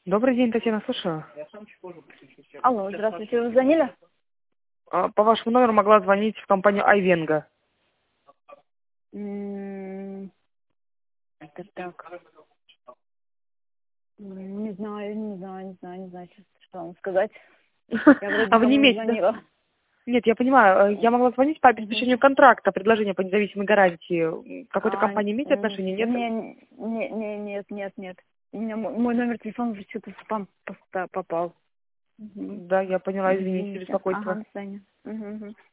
Добрый день, Татьяна, слушаю. Алло, здравствуйте, вы звонили? По вашему номеру могла звонить в компанию Айвенго. Это так. Не знаю, что вам сказать. Я вроде А вы не никому не имеете, да? звонила. Нет, я понимаю. Я могла звонить по Мгм. обеспечению контракта, предложения по независимой гарантии. Какой-то А, компании имеете отношение, нет? нет. У меня мой номер телефона уже что-то в спам попал. Мгм. Да, я поняла, извините за Извините. Ага, беспокойство. до свидания. Мгм.